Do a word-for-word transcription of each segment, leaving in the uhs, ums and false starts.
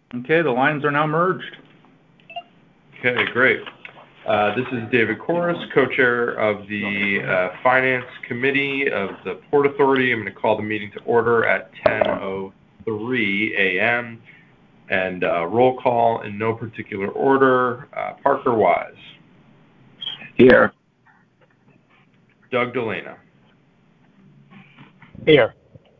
Okay, the lines are now merged. Okay, great. Uh, this is David Corus, co-chair of the uh, Finance Committee of the Port Authority. I'm going to call the meeting to order at ten oh three a m and uh, roll call in no particular order. Uh, Parker Wise. Here. Doug Delana. Here.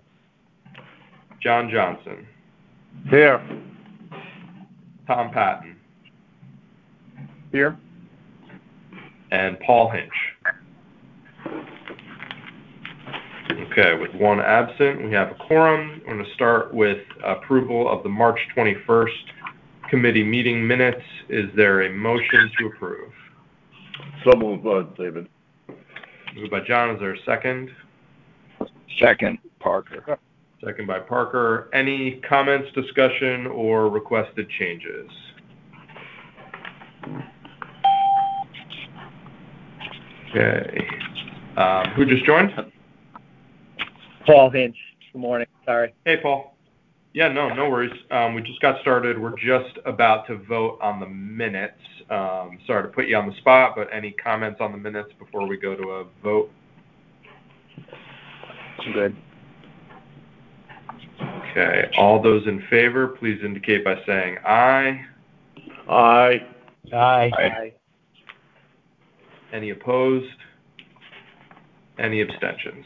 John Johnson. Here. Tom Patton. Here. And Paul Hinch. Okay, with one absent, we have a quorum. I'm going to start with approval of the March twenty-first committee meeting minutes. Is there a motion to approve? So moved, uh, David. Moved by John. Is there a second? Second, Parker. Second by Parker. Any comments, discussion, or requested changes? Okay. Um, who just joined? Paul Hinch. Good morning. Sorry. Hey, Paul. Yeah, no, no worries. Um, we just got started. We're just about to vote on the minutes. Um, sorry to put you on the spot, but any comments on the minutes before we go to a vote? Good. Okay. All those in favor, please indicate by saying aye. Aye. Aye. Aye. Any opposed? Any abstentions?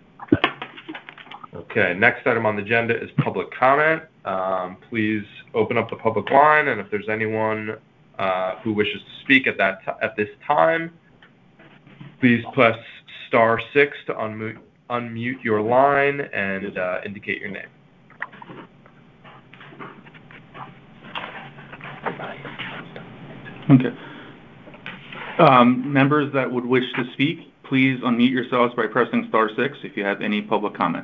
Okay, next item on the agenda is public comment. Um, please open up the public line, and if there's anyone uh, who wishes to speak at that t- at this time, please press star six to unmute, unmute your line and uh, indicate your name. Okay. Um, members that would wish to speak, please unmute yourselves by pressing star six if you have any public comment.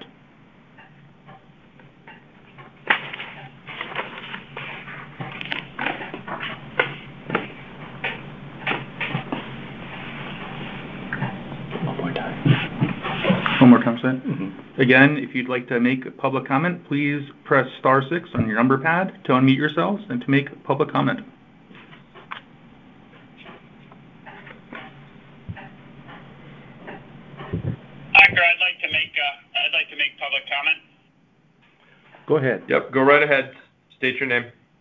One more time, sir. Mm-hmm. Again, if you'd like to make a public comment, please press star six on your number pad to unmute yourselves and to make public comment. Parker, I'd like to make uh, I'd like to make public comment. Go ahead. Yep, go right ahead. State your name.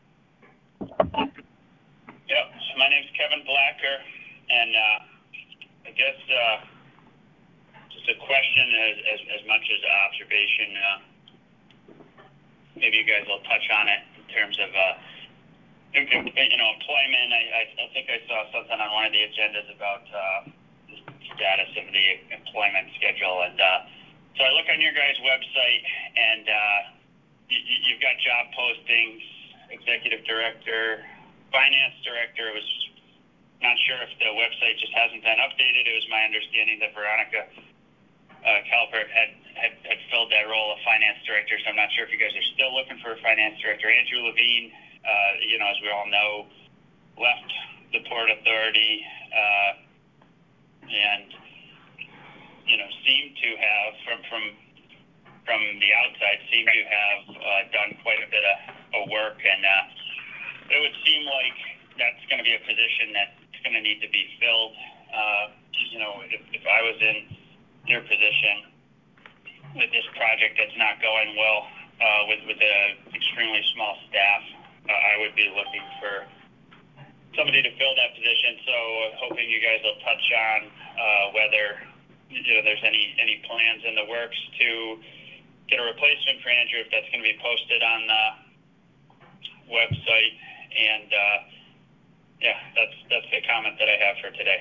Yep, my name's Kevin Blacker, and uh, I guess uh, just a question as, as, as much as an observation. Uh, maybe you guys will touch on it in terms of uh, you know employment. I, I, I think I saw something on one of the agendas about uh, the status of the employment schedule, and uh, so I look on your guys' website, and uh, you, you've got job postings, executive director, finance director. It was not sure if the website just hasn't been updated. It was my understanding that Veronica uh, Calvert had, had, had filled that role of finance director, so I'm not sure if you guys are still looking for a finance director. Andrew Levine, uh, you know, as we all know, left the Port Authority uh, and, you know, seemed to have, from from from the outside, seemed to have uh, done quite a bit of, of work, and uh, it would seem like that's going to be a position that's going to need to be filled. Uh, you know, if, if I was in your position with this project that's not going well, uh, with with an extremely small staff, uh, I would be looking for somebody to fill that position. So, uh, hoping you guys will touch on uh, whether you know there's any any plans in the works to get a replacement for Andrew, if that's going to be posted on the website. And uh, yeah, that's that's the comment that I have for today.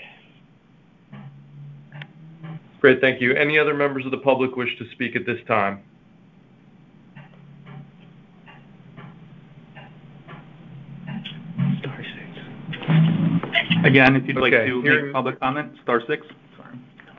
Great, thank you. Any other members of the public wish to speak at this time? Star six. Again, if you'd like Okay, to hearing- make public comment, star six. Sorry.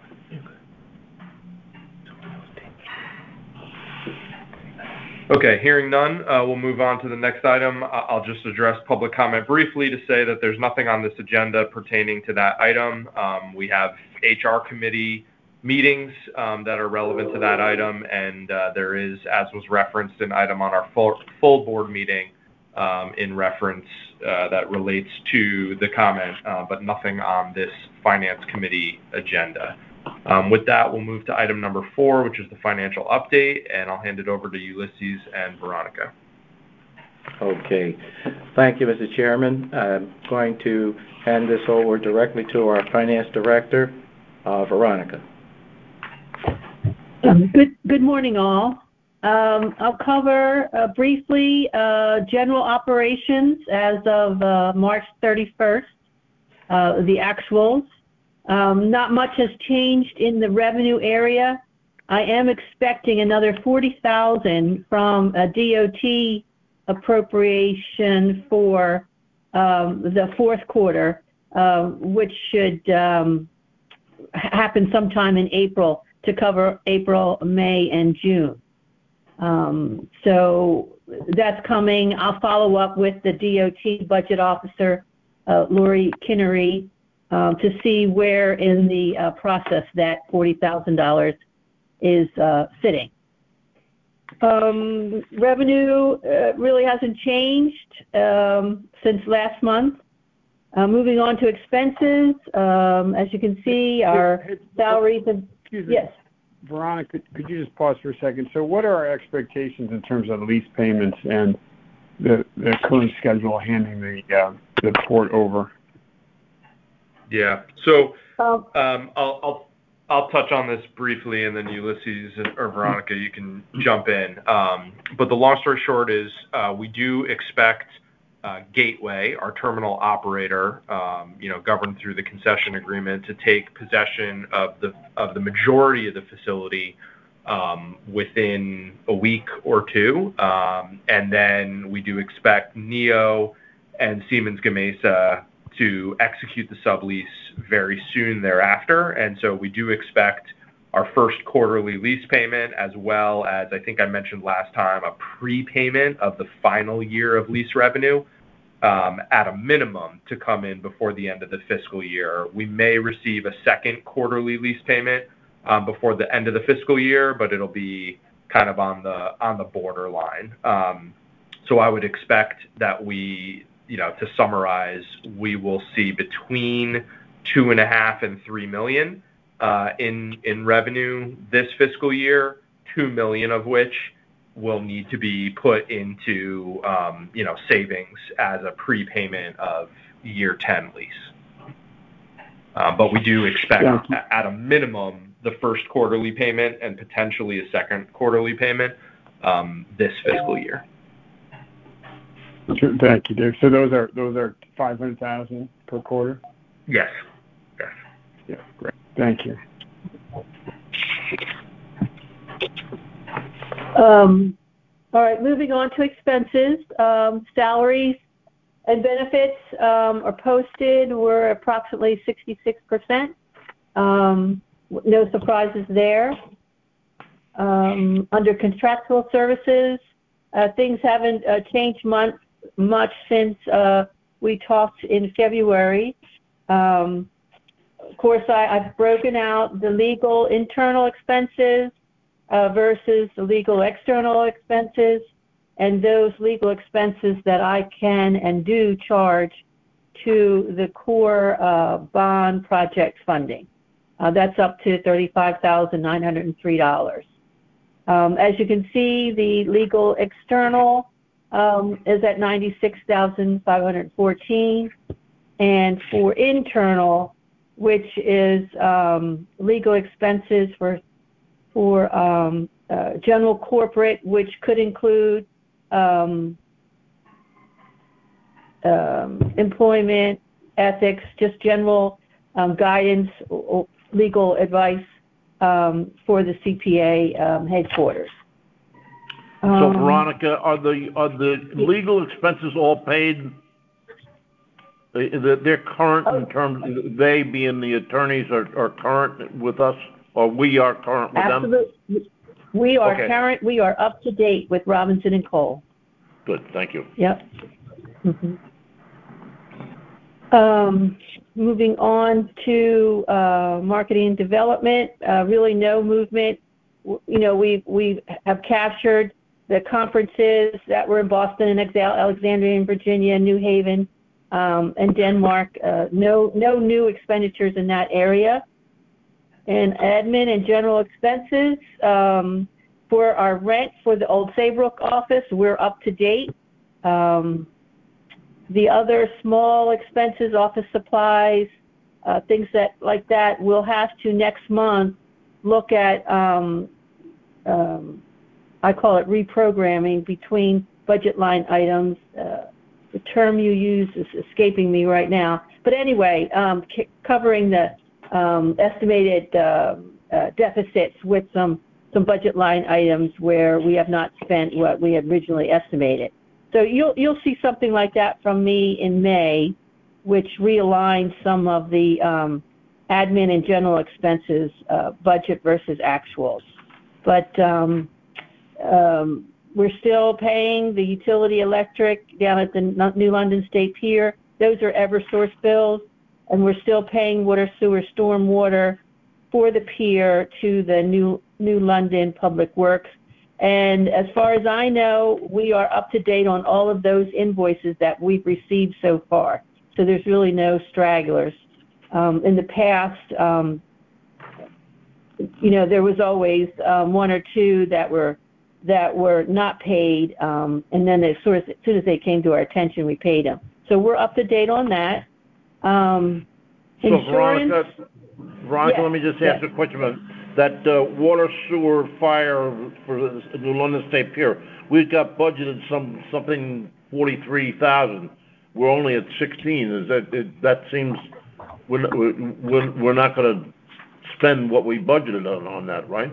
Okay, hearing none, uh, we'll move on to the next item. I'll just address public comment briefly to say that there's nothing on this agenda pertaining to that item. Um, we have H R committee meetings um, that are relevant to that item, and uh, there is, as was referenced, an item on our full, full board meeting um, in reference uh, that relates to the comment, uh, but nothing on this Finance Committee agenda. Um, with that, we'll move to item number four, which is the financial update, and I'll hand it over to Ulysses and Veronica. Okay. Thank you, Mister Chairman. I'm going to hand this over directly to our Finance Director, uh, Veronica. Um, good, good morning, all. Um, I'll cover uh, briefly uh, general operations as of uh, March thirty-first, uh, the actuals. Um, not much has changed in the revenue area. I am expecting another forty thousand dollars from a D O T appropriation for um, the fourth quarter, uh, which should um, happen sometime in April to cover April, May, and June. Um, so that's coming. I'll follow up with the D O T budget officer, uh, Lori Kinnery, uh, to see where in the uh, process that forty thousand dollars is uh, sitting. Um, revenue uh, really hasn't changed um, since last month. Uh, moving on to expenses, um, as you can see, our Hey, hey, salaries and excuse me. Yes. Veronica, could you just pause for a second? So what are our expectations in terms of lease payments and the, the current schedule handing the, uh, the port over? Yeah. So Um, um, I'll, I'll I'll touch on this briefly, and then Ulysses or Veronica, you can jump in. Um, but the long story short is uh, we do expect uh, Gateway, our terminal operator, um, you know, governed through the concession agreement, to take possession of the of the majority of the facility um, within a week or two, um, and then we do expect Neo and Siemens Gamesa to execute the sublease very soon thereafter. And so we do expect our first quarterly lease payment, as well as, I think I mentioned last time, a prepayment of the final year of lease revenue um, at a minimum to come in before the end of the fiscal year. We may receive a second quarterly lease payment um, before the end of the fiscal year, but it'll be kind of on the on the borderline. Um, so I would expect that we, you know, to summarize, we will see between two and a half and three million uh, in in revenue this fiscal year, two million of which will need to be put into um, you know savings as a prepayment of year ten lease. Uh, but we do expect Yeah. at a minimum the first quarterly payment and potentially a second quarterly payment um, this fiscal year. Thank you, Dave. So those are those are five hundred thousand per quarter? Yes. Yes. Yeah, great. Thank you. Um, all right, moving on to expenses. Um, salaries and benefits um, are posted. We're approximately sixty-six percent. Um, no surprises there. Um, under contractual services, uh, things haven't uh, changed much, much since uh, we talked in February. Um, of course, I, I've broken out the legal internal expenses Uh, versus the legal external expenses, and those legal expenses that I can and do charge to the core uh, bond project funding. Uh, that's up to thirty-five thousand nine hundred three dollars. Um, as you can see, the legal external um, is at ninety-six thousand five hundred fourteen dollars, and for internal, which is um, legal expenses for for um, uh, general corporate, which could include um, um, employment, ethics, just general um, guidance, or legal advice um, for the C P A um, headquarters. So, Um, Veronica, are the are the legal expenses all paid? They- They're current in terms, they being the attorneys are, are current with us, or we are current with them? Absolutely. We are Okay. current, we are up to date with Robinson and Cole. Good, thank you. Yep. Mhm. Um, moving on to uh, marketing and development, uh, really no movement. W- You know, we we have captured the conferences that were in Boston and Alexandria and Virginia, New Haven, um, and Denmark. Uh, no, no new expenditures in that area. And admin and general expenses, um, for our rent for the Old Saybrook office, we're up to date. Um, the other small expenses, office supplies, uh, things that like that, we'll have to next month look at, um, um, I call it reprogramming between budget line items. Uh, the term you use is escaping me right now. But anyway, um, c- covering the um, estimated uh, uh, deficits with some, some budget line items where we have not spent what we had originally estimated. So you'll, you'll see something like that from me in May, which realigns some of the um, admin and general expenses, uh, budget versus actuals. But um, um, we're still paying the utility electric down at the New London State Pier. Those are Eversource bills, and we're still paying water, sewer, storm water for the pier to the New, New London Public Works. And as far as I know, we are up to date on all of those invoices that we've received so far. So there's really no stragglers. Um, in the past, um, you know, there was always um, one or two that were that were not paid, um, and then as soon as, as soon as they came to our attention, we paid them. So we're up to date on that. Um, so insurance, Veronica, Veronica, yes, let me just yes. ask you a question about that uh, water, sewer, fire for the New London State Pier. We've got budgeted some something forty-three thousand. We're only at sixteen. Is that it, that seems we're we're, we're not going to spend what we budgeted on, on that, right?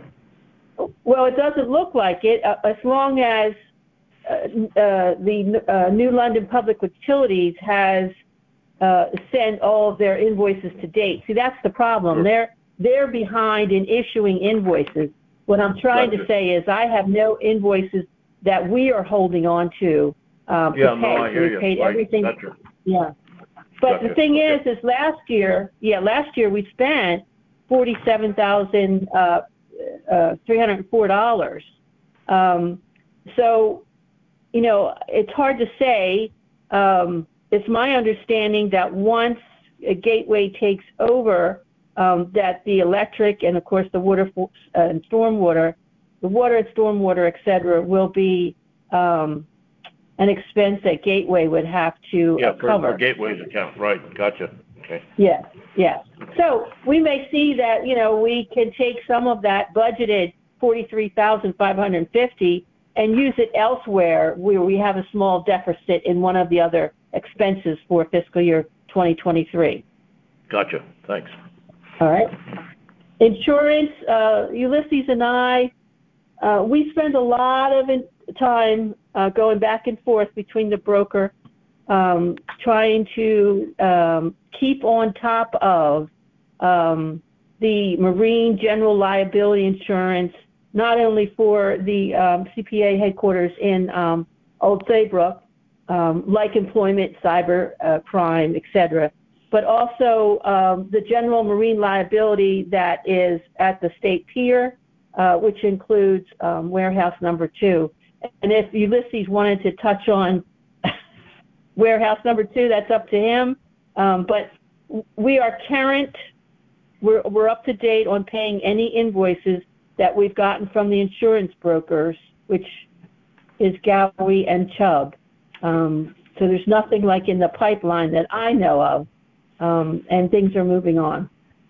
Well, it doesn't look like it, uh, as long as uh, uh, the uh, New London Public Utilities has uh, sent all of their invoices to date. See, that's the problem. Sure. They're they're behind in issuing invoices. What I'm trying Gotcha. to say is I have no invoices that we are holding on to um, Yeah, to pay. no, I So hear we you. paid Right. everything. Gotcha. Yeah. But Gotcha. the thing Okay. is, is last year, yeah, last year we spent forty-seven thousand uh, uh, three hundred four dollars. Um, so, you know, it's hard to say. Um, it's my understanding that once a Gateway takes over, um, that the electric and, of course, the water uh, and stormwater, the water and stormwater, et cetera, will be um, an expense that Gateway would have to Yeah, uh, for, cover. for Gateway's account, right? Gotcha. Okay. Yes, yes. So we may see that, you know, we can take some of that budgeted forty-three thousand five hundred fifty and use it elsewhere where we have a small deficit in one of the other expenses for fiscal year twenty twenty-three. Gotcha. Thanks. All right. Insurance, uh, Ulysses and I, uh, we spend a lot of in- time uh, going back and forth between the broker, um, trying to um, keep on top of um, the marine general liability insurance, not only for the um, C P A headquarters in um, Old Saybrook, um, like employment, cyber uh, crime, et cetera, but also um, the general marine liability that is at the state pier, uh, which includes um, warehouse number two. And if Ulysses wanted to touch on warehouse number two, that's up to him. Um, but we are current. We're, we're up to date on paying any invoices that we've gotten from the insurance brokers, which is Gowie and Chubb. Um, so there's nothing like in the pipeline that I know of, um, and things are moving on.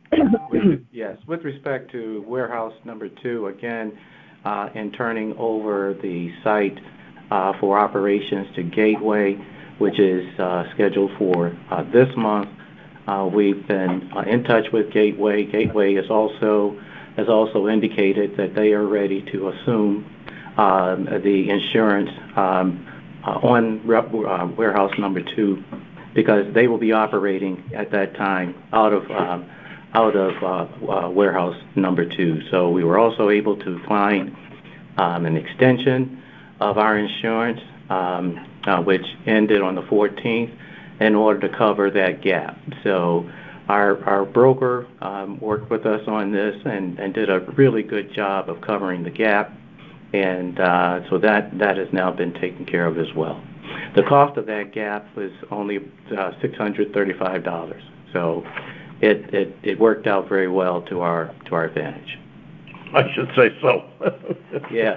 with, yes, with respect to warehouse number two, again, uh, in turning over the site uh, for operations to Gateway, which is uh, scheduled for uh, this month. Uh, we've been uh, in touch with Gateway. Gateway is also has also indicated that they are ready to assume um, the insurance um, uh, on uh, warehouse number two, because they will be operating at that time out of um, out of uh, uh, warehouse number two. So we were also able to find um, an extension of our insurance, um, uh, which ended on the fourteenth, in order to cover that gap. So our our broker um, worked with us on this and, and did a really good job of covering the gap. and uh, so that, that has now been taken care of as well. The cost of that gap was only uh, six hundred thirty-five dollars, so it, it, it worked out very well to our, to our advantage. I should say so. Yes.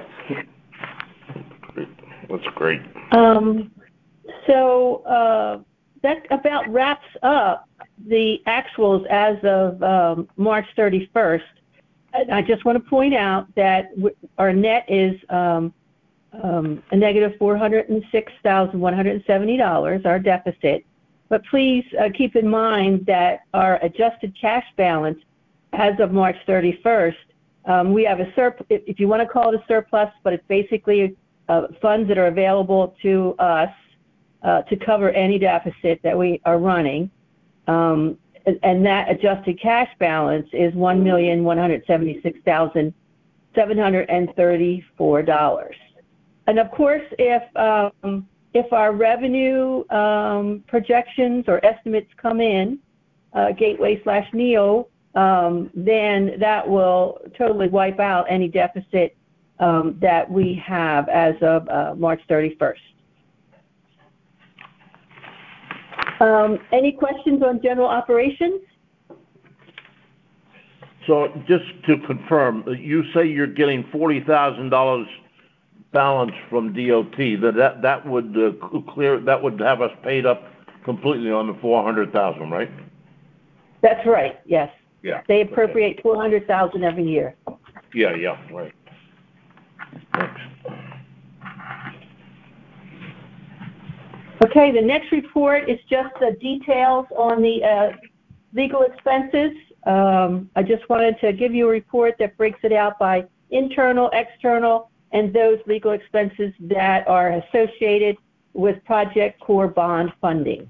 That's great. Um, so uh, that about wraps up the actuals as of um, March thirty-first. And I just want to point out that w- our net is um, um, a negative four hundred six thousand one hundred seventy dollars, our deficit. But please uh, keep in mind that our adjusted cash balance as of March thirty-first, um, we have a surplus, if you want to call it a surplus, but it's basically uh, funds that are available to us uh, to cover any deficit that we are running. Um, and that adjusted cash balance is one million one hundred seventy-six thousand seven hundred thirty-four dollars. And of course, if um, if our revenue um, projections or estimates come in, uh, Gateway slash NEO, um, then that will totally wipe out any deficit um, that we have as of uh, March thirty-first. Um, any questions on general operations? So just to confirm, you say you're getting forty thousand dollars balance from D O T. That that, that would uh, clear. That would have us paid up completely on the four hundred thousand, right? That's right. Yes. Yeah. They appropriate four hundred thousand every year. Yeah. Yeah. Right. Thanks. Okay, the next report is just the details on the uh, legal expenses. Um, I just wanted to give you a report that breaks it out by internal, external, and those legal expenses that are associated with Project Core bond funding.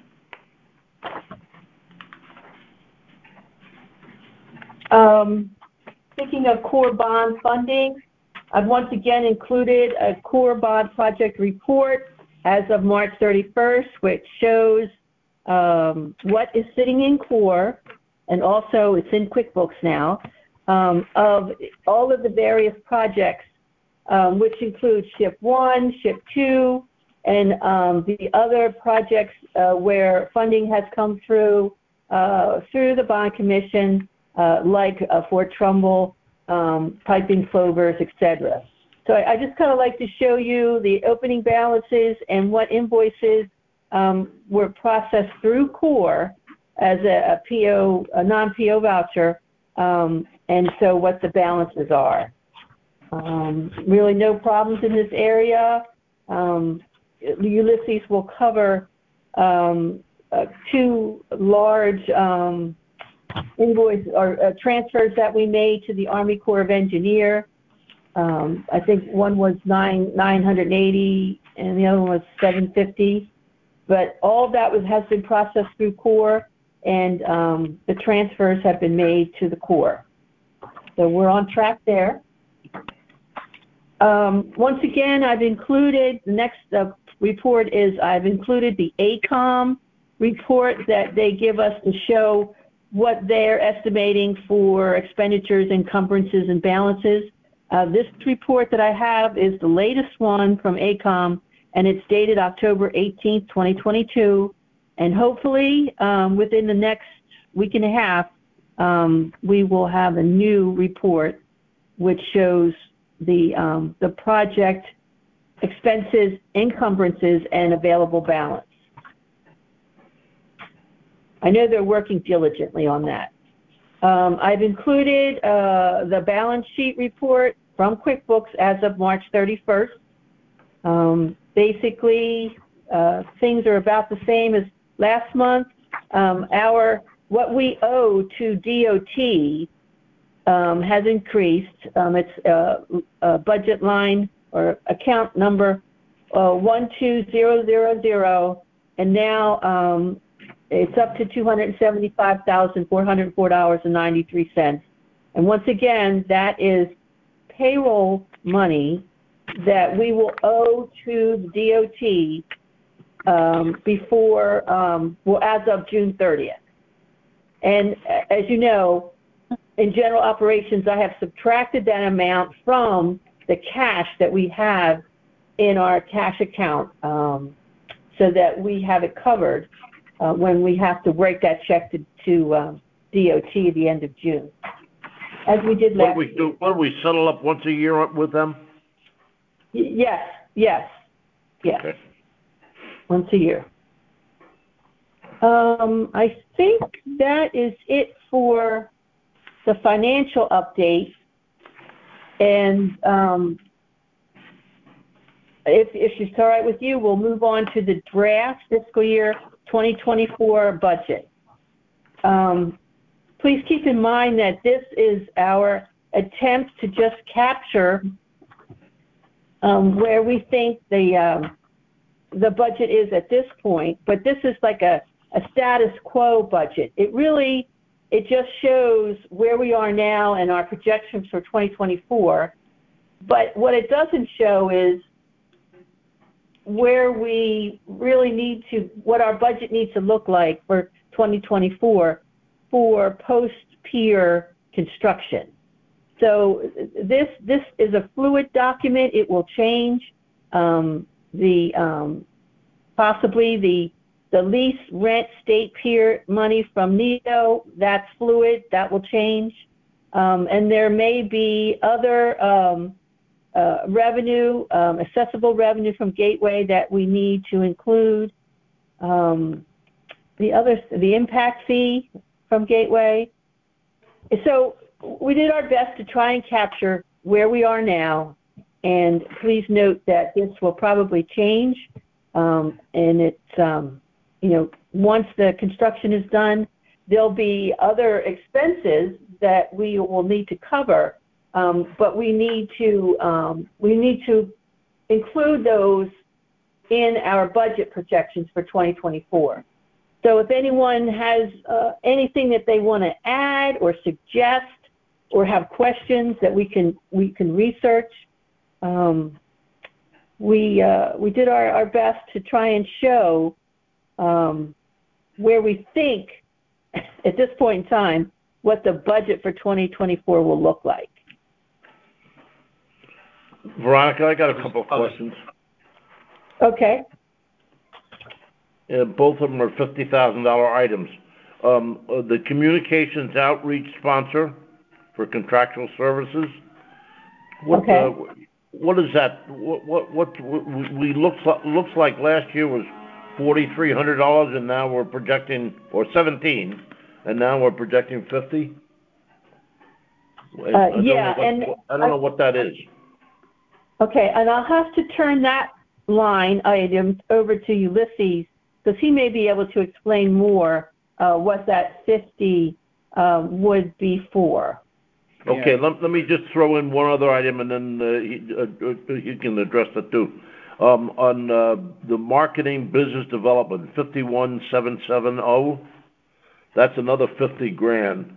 Um, speaking of Core bond funding, I've once again included a Core bond project report as of March thirty-first, which shows um, what is sitting in Core, and also it's in QuickBooks now, um, of all of the various projects, um, which include SHIP one, SHIP two, and um, the other projects uh, where funding has come through uh, through the Bond Commission, uh, like uh, Fort Trumbull, um, Piping Clovers, et cetera. So I just kind of like to show you the opening balances and what invoices um, were processed through Core as a, a P O, a non-P O voucher, um, and so what the balances are. Um, really no problems in this area. Um, Ulysses will cover um, uh, two large um, invoice or uh, transfers that we made to the Army Corps of Engineers. Um, I think one was nine nine hundred eighty, and the other one was seven fifty. But all of that was has been processed through Core, and um, the transfers have been made to the Core. So we're on track there. Um, once again, I've included the next uh, report is I've included the A COM report that they give us to show what they're estimating for expenditures, encumbrances, and balances. Uh, this report that I have is the latest one from A COM, and it's dated October eighteenth, twenty twenty-two. And hopefully, um, within the next week and a half, um, we will have a new report which shows the um, the project expenses, encumbrances, and available balance. I know they're working diligently on that. Um, I've included uh, the balance sheet report from QuickBooks as of March thirty-first. Um, basically, uh, things are about the same as last month. Um, our what we owe to D O T um, has increased. Um, it's uh, a budget line or account number uh, one two zero zero zero, and now um, it's up to two hundred seventy-five thousand four hundred four dollars and ninety-three cents. And once again, that is payroll money that we will owe to the D O T um, before, um, well, as of June thirtieth. And as you know, in general operations, I have subtracted that amount from the cash that we have in our cash account, um, so that we have it covered uh, when we have to write that check to, to um, D O T at the end of June, as we did last. What do we do? What do we settle up once a year with them? Y- yes, yes, yes, Okay. once a year. Um, I think that is it for the financial update. And um, if, if it's all right with you, we'll move on to the draft fiscal year twenty twenty-four budget. Um, please keep in mind that this is our attempt to just capture um, where we think the um, the budget is at this point, but this is like a, a status quo budget. It really, it just shows where we are now and our projections for twenty twenty-four. But what it doesn't show is where we really need to, what our budget needs to look like for twenty twenty-four for post-pier construction. So this this is a fluid document. It will change. Um, the um, possibly the the lease rent state pier money from NEO, that's fluid. That will change. Um, and there may be other um, uh, revenue, um, accessible revenue from Gateway that we need to include. Um, the other, the impact fee from Gateway. So we did our best to try and capture where we are now, and please note that this will probably change, um, and it's, um, you know, once the construction is done, there'll be other expenses that we will need to cover, um, but we need to um, we need to include those in our budget projections for twenty twenty-four. So if anyone has uh, anything that they want to add or suggest or have questions that we can we can research, um, we uh, we did our, our best to try and show um, where we think at this point in time what the budget for twenty twenty-four will look like. Veronica, I got a couple of questions. Okay. Uh, both of them are fifty thousand dollars items. Um, uh, the communications outreach sponsor for contractual services. What, okay. Uh, what is that? What what, what we looks like, looks like last year was forty-three hundred dollars, and now we're projecting, or seventeen, and now we're projecting fifty. Uh, I yeah, what, and I don't know what that is. Okay, and I'll have to turn that line item over to Ulysses, because he may be able to explain more uh, what that fifty uh, would be for. Okay, yeah. let, let me just throw in one other item, and then uh, he, uh, he can address that too. Um, on uh, the marketing business development, fifty-one seven seven zero, that's another fifty grand.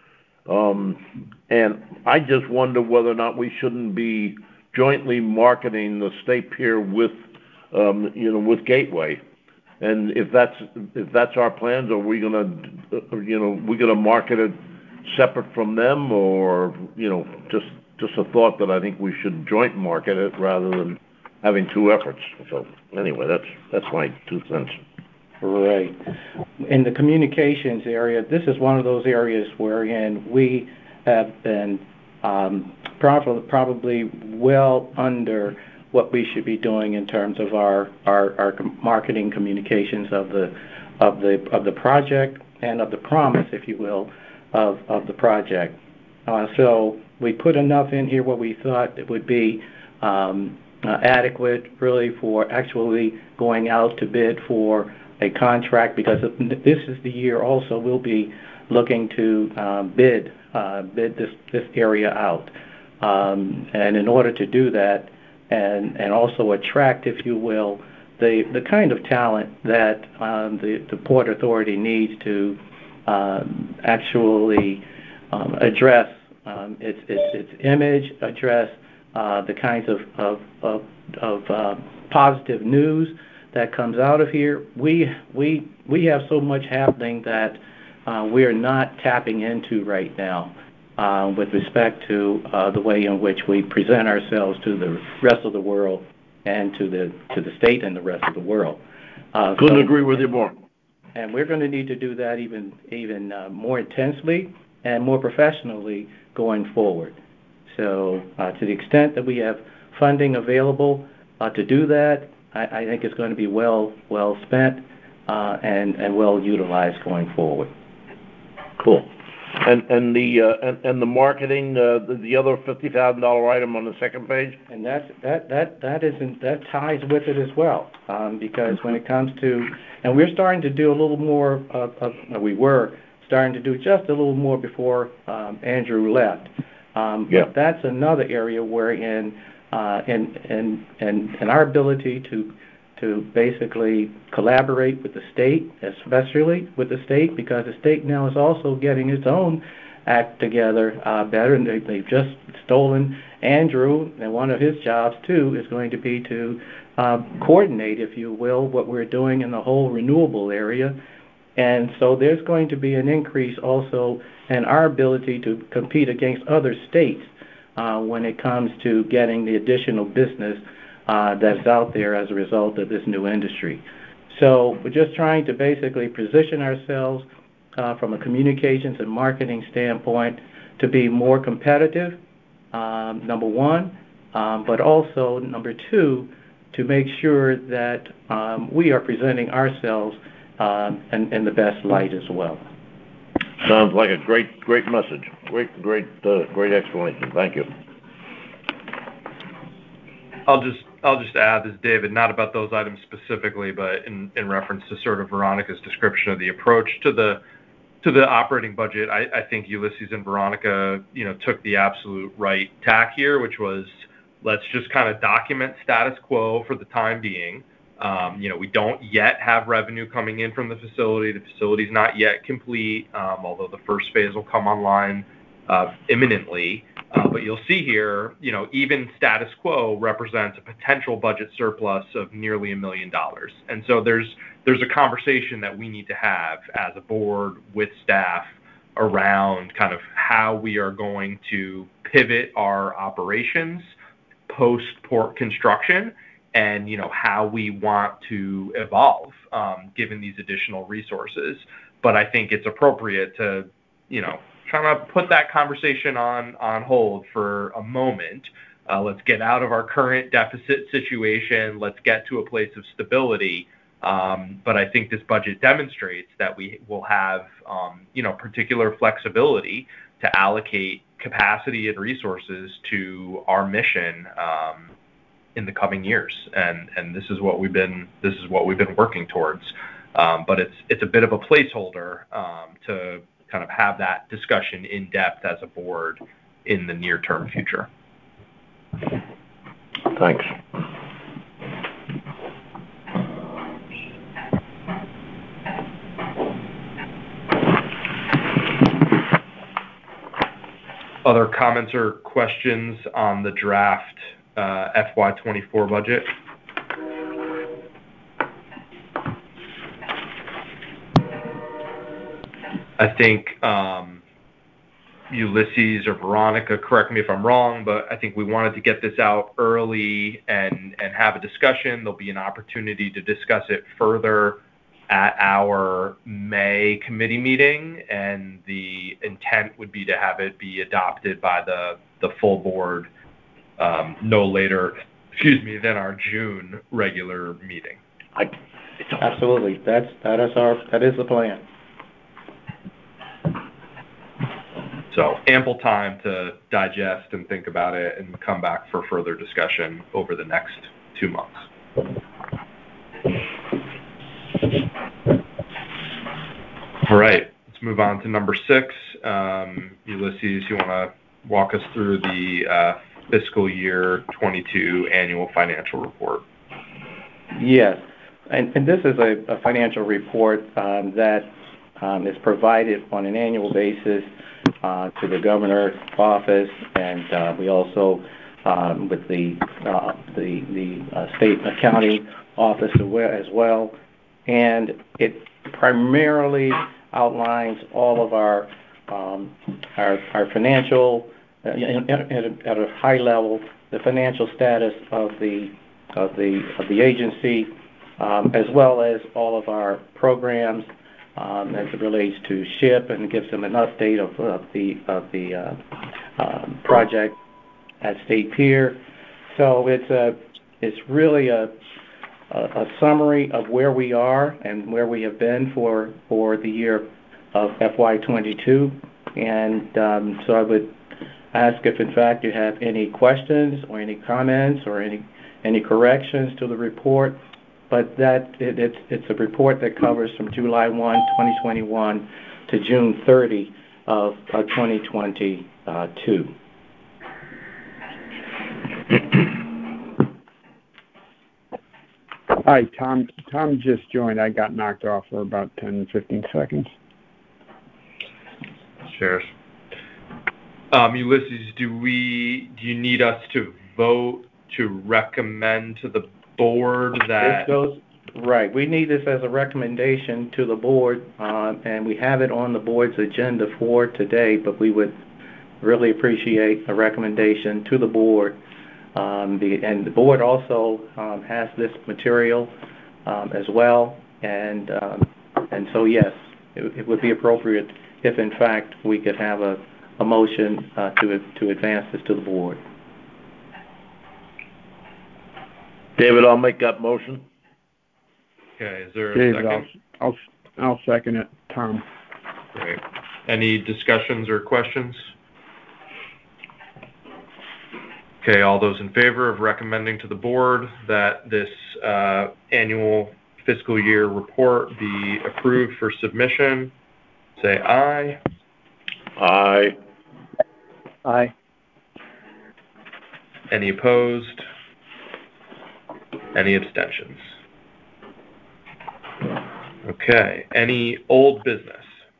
Um, and I just wonder whether or not we shouldn't be jointly marketing the state pier with, um, you know, with Gateway. And if that's if that's our plans, are we gonna, you know, we gonna market it separate from them, or you know, just just a thought that I think we should joint market it rather than having two efforts. So anyway, that's that's my two cents. Right. In the communications area, this is one of those areas wherein we have been um, probably probably well under what we should be doing in terms of our, our, our marketing communications of the of the of the project and of the promise, if you will, of, of the project. Uh, so we put enough in here what we thought it would be um, uh, adequate, really, for actually going out to bid for a contract, because this is the year also we'll be looking to um, bid uh, bid this this area out, um, and in order to do that, and and also attract, if you will, the the kind of talent that um, the the Port Authority needs to um, actually um, address um, its, its its image, address uh, the kinds of of of, of uh, positive news that comes out of here. We we we have so much happening that uh, we are not tapping into right now. uh, with respect to uh, the way in which we present ourselves to the rest of the world and to the to the state and the rest of the world. Uh, Couldn't so, agree with you more. And we're going to need to do that even even uh, more intensely and more professionally going forward. So uh, to the extent that we have funding available uh, to do that, I, I think it's going to be well well spent uh, and and well utilized going forward. Cool. And and the uh, and, and the marketing, uh, the, the other fifty thousand dollar item on the second page. And that's that that that isn't that ties with it as well, um, because when it comes to, and we're starting to do a little more. Of, of, we were starting to do just a little more before um, Andrew left. Um, yeah. But that's another area wherein, uh, in in in in our ability to to basically collaborate with the state, especially with the state, because the state now is also getting its own act together uh, better, and they, they've just stolen Andrew, and one of his jobs, too, is going to be to uh, coordinate, if you will, what we're doing in the whole renewable area. And so there's going to be an increase also in our ability to compete against other states uh, when it comes to getting the additional business Uh, that's out there as a result of this new industry. So we're just trying to basically position ourselves uh, from a communications and marketing standpoint to be more competitive, um, number one, um, but also, number two, to make sure that um, we are presenting ourselves um, in, in the best light as well. Sounds like a great, great message. Great, great, uh, great explanation. Thank you. I'll just I'll just add, this is David, not about those items specifically, but in, in reference to sort of Veronica's description of the approach to the to the operating budget. I, I think Ulysses and Veronica, you know, took the absolute right tack here, which was let's just kind of document status quo for the time being. Um, you know, we don't yet have revenue coming in from the facility. The facility's not yet complete, um, although the first phase will come online uh, imminently. Uh, but you'll see here, you know, even status quo represents a potential budget surplus of nearly a million dollars. And so there's there's a conversation that we need to have as a board with staff around kind of how we are going to pivot our operations post-port construction and, you know, how we want to evolve um, given these additional resources. But I think it's appropriate to, you know, trying to put that conversation on, on hold for a moment. Uh, let's get out of our current deficit situation. Let's get to a place of stability. Um, but I think this budget demonstrates that we will have, um, you know, particular flexibility to allocate capacity and resources to our mission um, in the coming years. And and this is what we've been this is what we've been working towards. Um, but it's it's a bit of a placeholder um, to kind of have that discussion in depth as a board in the near-term future. Thanks. Other comments or questions on the draft uh, F Y twenty-four budget? I think um, Ulysses or Veronica, correct me if I'm wrong, but I think we wanted to get this out early and, and have a discussion. There'll be an opportunity to discuss it further at our May committee meeting, and the intent would be to have it be adopted by the, the full board um, no later, excuse me, than our June regular meeting. I, absolutely. That's, that is our, that is the plan. So ample time to digest and think about it and come back for further discussion over the next two months. All right, let's move on to number six. Um, Ulysses, you want to walk us through the uh, fiscal year twenty-two annual financial report? Yes, and, and this is a, a financial report um, that um, is provided on an annual basis Uh, to the governor's office, and uh, we also, um, with the uh, the, the uh, state accounting office as well, and it primarily outlines all of our um, our, our financial, uh, at, a, at a high level, the financial status of the of the of the agency, um, as well as all of our programs um, as it relates to SHIP, and gives them an update of, of the of the uh, uh, project at State Pier. So it's a it's really a, a a summary of where we are and where we have been for for the year of F Y twenty-two, and um, so I would ask if in fact you have any questions or any comments or any any corrections to the report, but that it, it's it's a report that covers from July first, twenty twenty-one to June thirtieth of uh, twenty twenty-two. Hi, Tom. Tom just joined. I got knocked off for about ten, fifteen seconds. Sure. Um, Ulysses, do we? Do you need us to vote to recommend to the board that? This goes, right. We need this as a recommendation to the board, uh, and we have it on the board's agenda for today, but we would really appreciate a recommendation to the board. Um, the, and the board also um, has this material um, as well, and um, and so yes, it, it would be appropriate if in fact we could have a, a motion uh, to to advance this to the board. David, I'll make that motion. Okay, is there a David, second? I'll, I'll I'll second it, Tom. Great. Any discussions or questions? Okay, all those in favor of recommending to the board that this uh, annual fiscal year report be approved for submission, say aye. Aye. Aye. Any opposed? Any abstentions? Okay, any old business?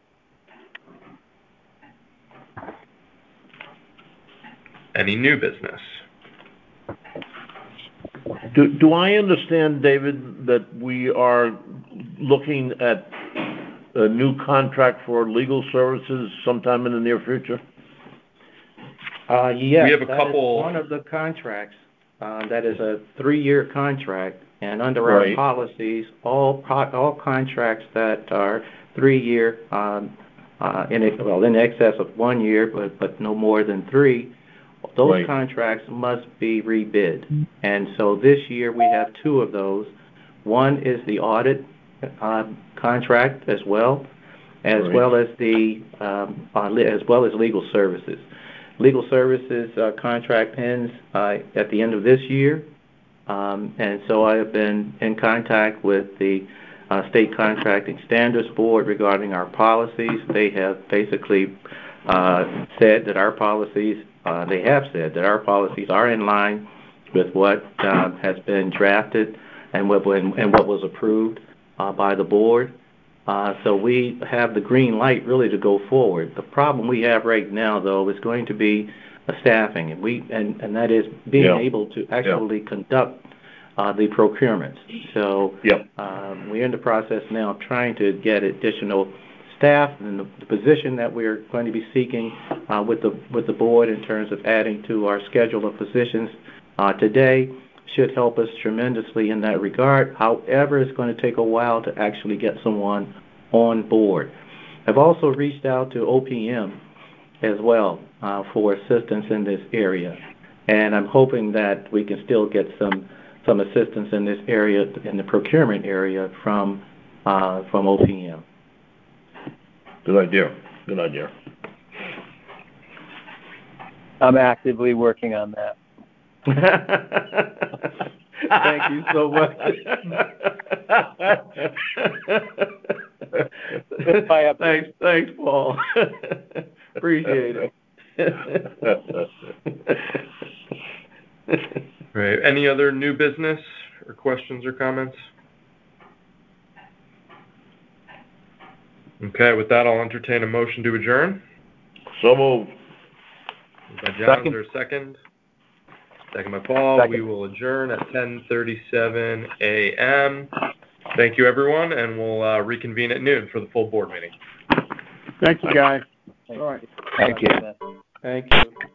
Any new business? Do, do I understand, David, that we are looking at a new contract for legal services sometime in the near future? Uh, yes, we have a that couple. is one of the contracts. Uh, that is a three-year contract, and under right. our policies, all all contracts that are three-year, um, uh, in it, well, in excess of one year, but but no more than three, those right. contracts must be rebid. And so this year we have two of those. One is the audit uh, contract as well, as right. well as the um, uh, as well as legal services. Legal services uh, contract ends uh, at the end of this year, um, and so I have been in contact with the uh, State Contracting Standards Board regarding our policies. They have basically uh, said that our policies, uh, they have said that our policies are in line with what uh, has been drafted and what, and what was approved uh, by the board. Uh, so we have the green light really to go forward. The problem we have right now, though, is going to be a staffing, and we and, and that is being yeah. able to actually yeah. conduct uh, the procurements. So yeah. um, we're in the process now of trying to get additional staff, and the, the position that we're going to be seeking uh, with the with the board in terms of adding to our schedule of positions uh, today should help us tremendously in that regard. However, it's going to take a while to actually get someone on board. I've also reached out to O P M as well uh, for assistance in this area, and I'm hoping that we can still get some some assistance in this area, in the procurement area, from uh, from O P M. Good idea. Good idea. I'm actively working on that. Thank you so much. thanks, thanks, Paul. Appreciate it. Right. Any other new business or questions or comments? Okay. With that, I'll entertain a motion to adjourn. So moved. By John, is there a second? Second by Paul. Second. We will adjourn at ten thirty-seven a.m. Thank you, everyone, and we'll uh, reconvene at noon for the full board meeting. Thank you, guys. All right. Thank you. Thank you.